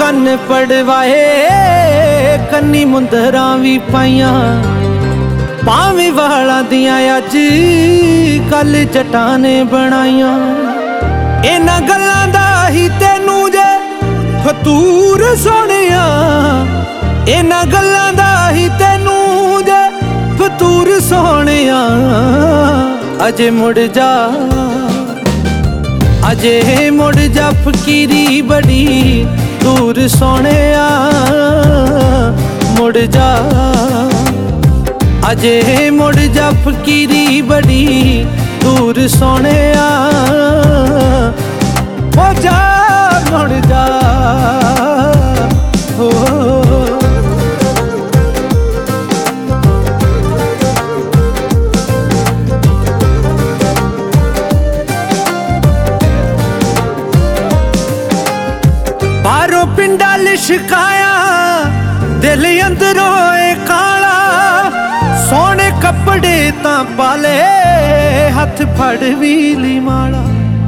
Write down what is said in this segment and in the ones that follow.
ਕੰਨ ਪੜਵਾਏ ਕੰਨੀ ਮੁੰਦਰਾਂ ਵੀ ਪਾਈਆਂ ਭਾਵੇਂ ਵਾਲਾਂ ਦੀਆਂ ਅੱਜ ਕੱਲ ਜਟਾਂ ਨੇ ਬਣਾਈਆਂ। ਇਹਨਾਂ ਗੱਲਾਂ ਦਾ ਹੀ ਤੈਨੂੰ ਜੇ ਫਤੂਰ ਸੋਹਣਿਆ, ਇਹਨਾਂ ਗੱਲਾਂ ਦਾ ਹੀ ਤੈਨੂੰ ਜੇ ਫਤੂਰ ਸੋਹਣਿਆ। ਅਜੇ ਮੁੜ ਜਾ, ਅਜੇ ਮੁੜ ਜਾ ਫਕੀਰੀ ਬੜੀ ਦੂਰ ਸੋਹਣਿਆ। ਮੁੜ ਜਾ, ਅਜੇ ਮੁੜ ਜਾ ਫਕੀਰੀ ਬੜੀ ਦੂਰ ਸੋਹਣਿਆ। ਹੋ ਜਾ ਮੁੜ ਜਾ ਹੋ। ਬਾਹਰੋਂ ਪਿੰਡਾ ਲਿਸ਼ਕਾਇਆ ਦਿਲ ਅੰਦਰੋਂ ਏ ਕਾਲਾ। ਸੋਹਣੇ ਕੱਪੜੇ ਤਾਂ ਪਾਲੇ ਹੱਥ ਫੜ ਵੀਲੀ ਮਾਲਾ।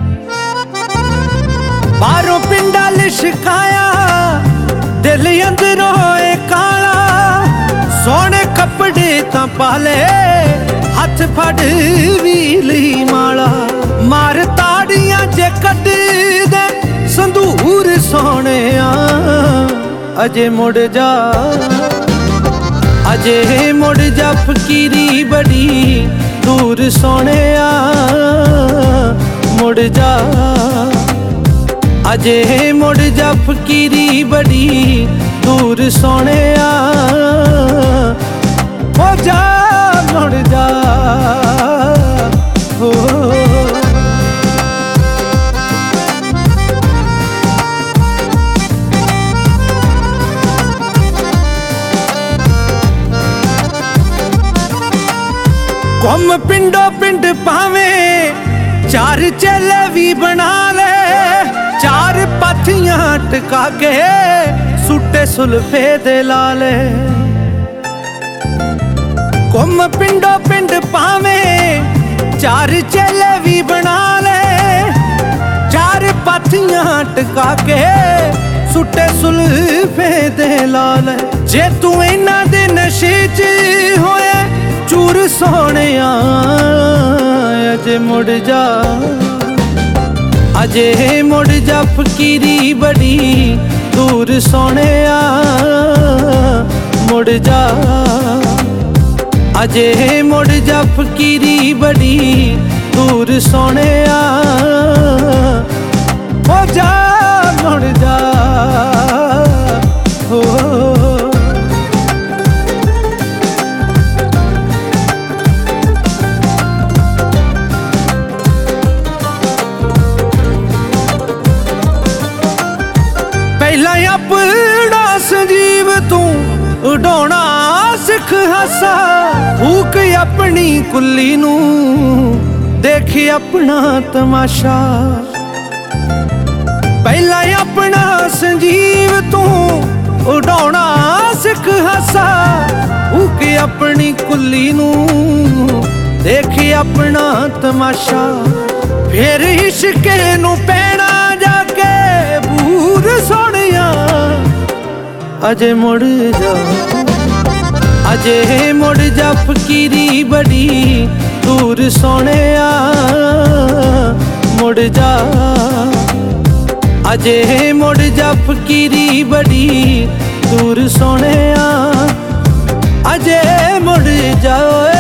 ਬਾਹਰੋਂ ਪਿੰਡਾ ਲਿਸ਼ਕਾਇਆ ਦਿਲ ਅੰਦਰੋਂ ਏ ਕਾਲਾ। ਸੋਹਣੇ ਕੱਪੜੇ ਤਾਂ ਪਾਲੇ ਹੱਥ ਫੜ ਵੀਲੀ ਮਾਲਾ। ਮਾਰ ਤਾੜੀਆਂ ਜੇ ਕੱਢਦੇ ਸੰਦੂਰ ਸੋਹਣਿਆ। ਅਜੇ ਮੁੜ ਜਾ, ਅਜੇ ਮੁੜ ਜਾ ਫਕੀਰੀ ਬੜੀ ਦੂਰ ਸੋਹਣਿਆ। ਮੁੜ ਜਾ, ਅਜੇ ਮੁੜ ਜਾ ਫਕੀਰੀ ਬੜੀ ਦੂਰ ਸੋਹਣਿਆ। ਹੋ ਜਾ ਮੁੜ ਜਾ ਹੋ। ਘੁੰਮ ਪਿੰਡੋ ਪਿੰਡ ਭਾਵੇਂ ਚਾਰ ਚੇਲੇ ਵੀ ਬਣਾ ਲੈ। ਚਾਰ ਪਾਥੀਆਂ ਟਕਾ ਕੇ ਸੁੱਟੇ ਸੁਲਫੇ ਦੇ ਲਾਲੇ। ਘੁੰਮ ਪਿੰਡੋ ਪਿੰਡ ਭਾਵੇਂ ਚਾਰ ਚੇਲੇ ਵੀ ਬਣਾ ਲੈ। ਚਾਰ ਪਾਥੀਆਂ ਟਕਾ ਕੇ ਸੁੱਟੇ ਸੁਲਫੇ ਦੇ ਲਾਲੇ। ਜੇ ਤੂੰ ਇਹਨਾਂ ਦੇ ਨਸ਼ੇ 'ਚ ਹੋਇਆ ਚੂਰ ਸੋਹਣਿਆ। ਅਜੇ ਮੁੜ ਜਾ, ਅਜੇ ਮੁੜ ਜਾ ਫਕੀਰੀ ਬੜੀ ਦੂਰ ਸੋਹਣਿਆ। ਮੁੜ ਜਾ, ਅਜੇ ਮੁੜ ਜਾ ਫਕੀਰੀ ਬੜੀ ਦੂਰ ਸੋਹਣਿਆ। ਹੋ ਜਾ ਮੁੜ ਜਾ ਹੋ। ਪਹਿਲਾਂ ਆਪਣਾ ਸੰਜੀਵ ਤੂੰ ਉਡਾਉਣਾ ਸਿੱਖ ਹਾਸਾ। ਫੂਕ ਆਪਣੀ ਕੁੱਲੀ ਨੂੰ ਦੇਖ ਆਪਣਾ ਤਮਾਸ਼ਾ। ਪਹਿਲਾਂ ਆਪਣਾ ਸੰਜੀਵ ਤੂੰ ਉਡਾਉਣਾ ਸਿੱਖ ਹਾਸਾ। ਫੂਕ ਆਪਣੀ ਕੁੱਲੀ ਨੂੰ ਦੇਖ ਆਪਣਾ ਤਮਾਸ਼ਾ। ਫਿਰ ਇਸ਼ਕੇ ਨੂੰ ਪੈਣਾ ਜਾ ਕੇ ਬੂਰ ਸੋਹਣਿਆ। ਅਜੇ ਮੁੜ ਜਾ, ਅਜੇ ਮੁੜ ਜਾ ਫਕੀਰੀ ਬੜੀ ਦੂਰ ਸੋਹਣਿਆ। ਮੁੜ ਜਾ, ਅਜੇ ਮੁੜ ਜਾ ਫਕੀਰੀ ਬੜੀ ਦੂਰ ਸੋਹਣਿਆ। ਅਜੇ ਮੁੜ ਜਾ।